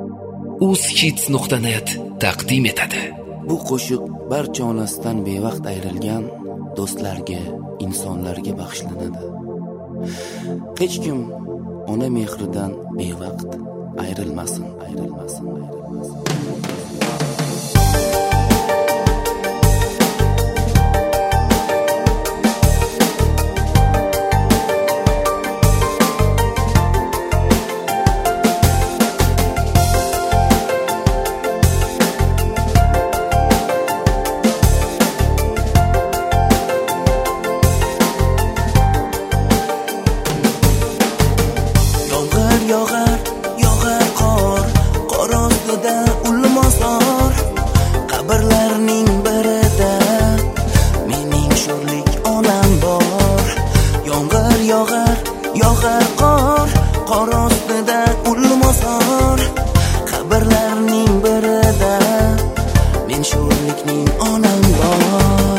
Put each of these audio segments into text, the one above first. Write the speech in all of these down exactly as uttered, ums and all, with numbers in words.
uzkids nuqta net taqdim etadi. Bu qo'shiq barcha onasidan bevaqt ayrilgan do'stlarga, insonlarga bag'ishlanadi. Hech kim ona mehridan bevaqt ayrilmasin, ayrilmasin, ayrilmasin. Yog'ar, yog'ar qor, qor ostida ulmosor, qabrlarning birida mening sho'rlik onam bor. Yomg'ir yog'ar, yog'ar qor, qor ostida ulmosor, qabrlarning birida men sho'rlikning onam bor.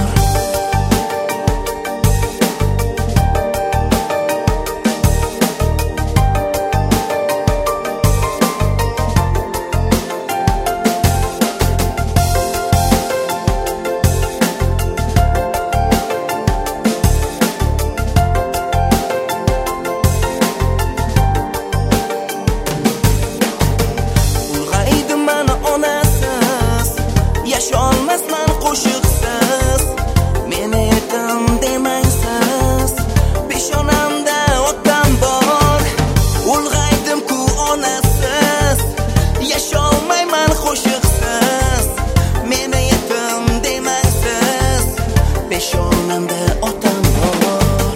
Yasholmasman qo'shiqsiz, meni yetim demangsiz, peshonamda otam bor, ulg'aydim-ku onasiz. Yasholmayman qo'shiqsiz, meni yetim demangsiz, peshonamda otam bor.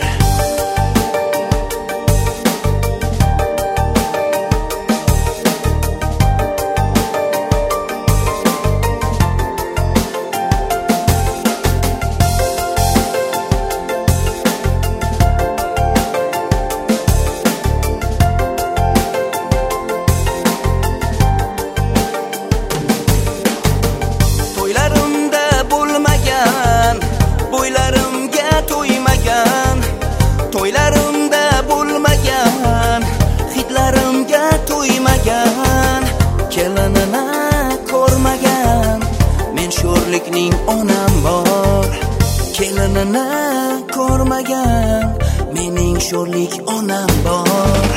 To'ylarimda bo'lmagan, hidlarimga to'ymagan, kelinini ko'rmagan, men sho'rlikning onam bor. Kelinini ko'rmagan, mening sho'rlik onam bor.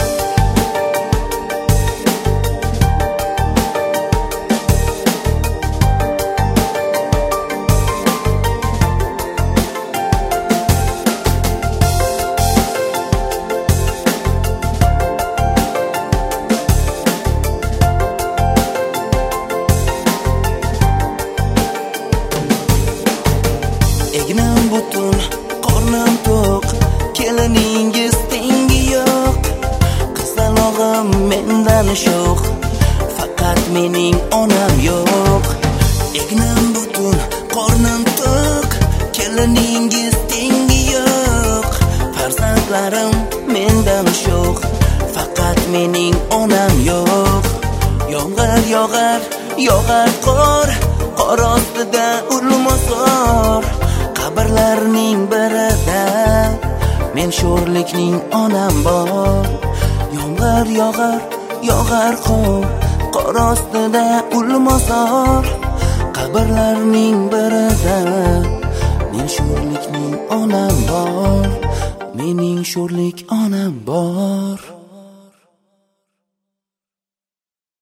Egnim butun, qornim to'q, keliningiz tengi yo'q. Qizalog'im mendan sho'x, faqat mening onam yo'q. Egnim butun, qornim to'q, keliningiz tengi yo'q. Farzandlarim mendan sho'x, faqat mening onam yo'q. Yomg'ir yog'ar, yog'ar qor, qor ostida ulmosor, qabrlarning birida men sho'rlikning onam bor. Yomg'ir yog'ar, yog'ar qor, qor ostida ulmosor, qabrlarning birida men sho'rlikning onam bor. Mening sho'rlik onam bor.